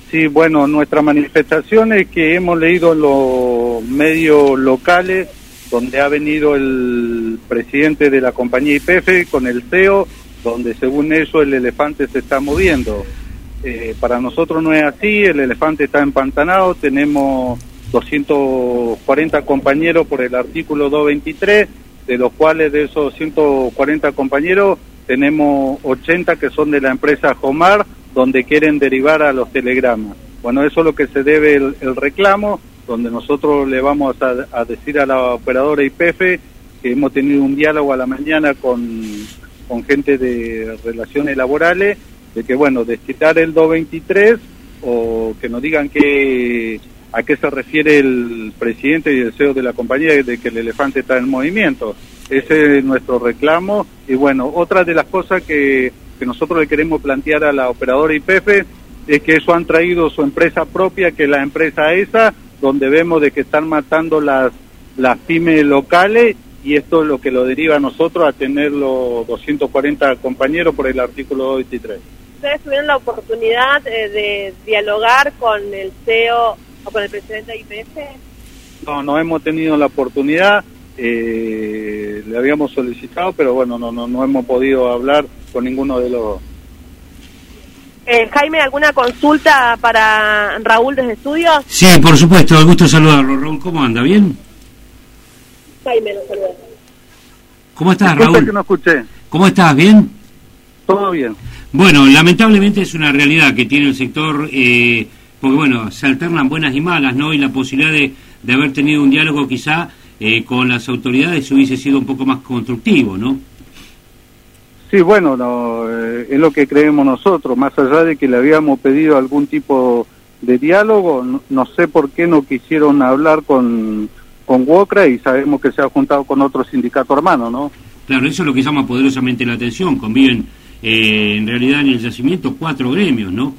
Sí, bueno, nuestra manifestación es que hemos leído en los medios locales, donde ha venido el presidente de la compañía YPF con el CEO, donde según eso el elefante se está moviendo. Para nosotros no es así, el elefante está empantanado, tenemos 240 compañeros por el artículo 223, de los cuales de esos 140 compañeros tenemos 80 que son de la empresa Jomar, donde quieren derivar a los telegramas. Bueno, eso es lo que se debe el reclamo, donde nosotros le vamos a decir a la operadora YPF que hemos tenido un diálogo a la mañana con gente de relaciones laborales, de que bueno, destinar el 223 o que nos digan a qué se refiere el presidente y el CEO de la compañía de que el elefante está en movimiento. Ese es nuestro reclamo. Y bueno, otra de las cosas que nosotros le queremos plantear a la operadora YPF es que eso han traído su empresa propia, que es la empresa esa, donde vemos de que están matando las pymes locales, y esto es lo que lo deriva a nosotros a tener los 240 compañeros por el artículo 223. ¿Ustedes tuvieron la oportunidad de dialogar con el CEO o con el presidente de YPF? No hemos tenido la oportunidad, le habíamos solicitado, pero bueno, no hemos podido hablar con ninguno de los... Jaime, ¿alguna consulta para Raúl desde Estudios? Sí, por supuesto, el gusto de saludarlo. Raúl, ¿cómo anda? ¿Bien? Jaime, lo saluda. ¿Cómo estás, Disculpe Raúl? que no escuché. ¿Cómo estás? ¿Bien? Todo bien. Bueno, lamentablemente es una realidad que tiene el sector, porque bueno, se alternan buenas y malas, ¿no? Y la posibilidad de haber tenido un diálogo quizá con las autoridades hubiese sido un poco más constructivo, ¿no? Sí, bueno, es lo que creemos nosotros, más allá de que le habíamos pedido algún tipo de diálogo, no sé por qué no quisieron hablar con WOCRA, y sabemos que se ha juntado con otro sindicato hermano, ¿no? Claro, eso es lo que llama poderosamente la atención. Conviven en realidad en el yacimiento 4 gremios, ¿no?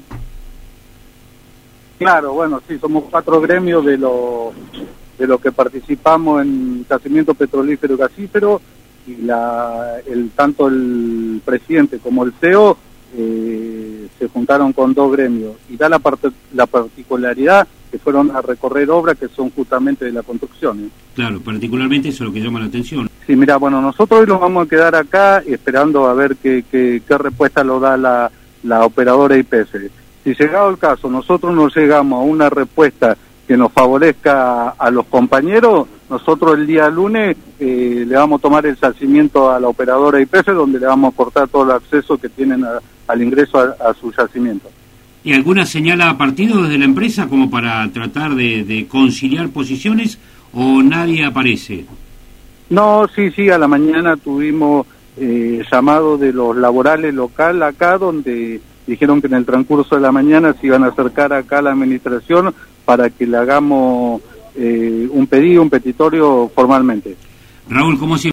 Claro, bueno, sí, somos 4 gremios de lo que participamos en yacimiento petrolífero y gasífero, y tanto el presidente como el CEO se juntaron con 2 gremios, y da la particularidad que fueron a recorrer obras que son justamente de la construcción. Claro, particularmente eso es lo que llama la atención. Sí, mira, bueno, nosotros hoy nos vamos a quedar acá esperando a ver qué respuesta lo da la operadora YPF. Si llegado el caso nosotros no llegamos a una respuesta que nos favorezca a los compañeros, nosotros el día lunes le vamos a tomar el yacimiento a la operadora YPF, donde le vamos a cortar todo el acceso que tienen al ingreso a su yacimiento. ¿Y alguna señal a partido desde la empresa como para tratar de conciliar posiciones, o nadie aparece? No, sí, a la mañana tuvimos llamado de los laborales local acá, donde dijeron que en el transcurso de la mañana se iban a acercar acá a la administración para que le hagamos un pedido, un petitorio formalmente. Raúl, ¿cómo se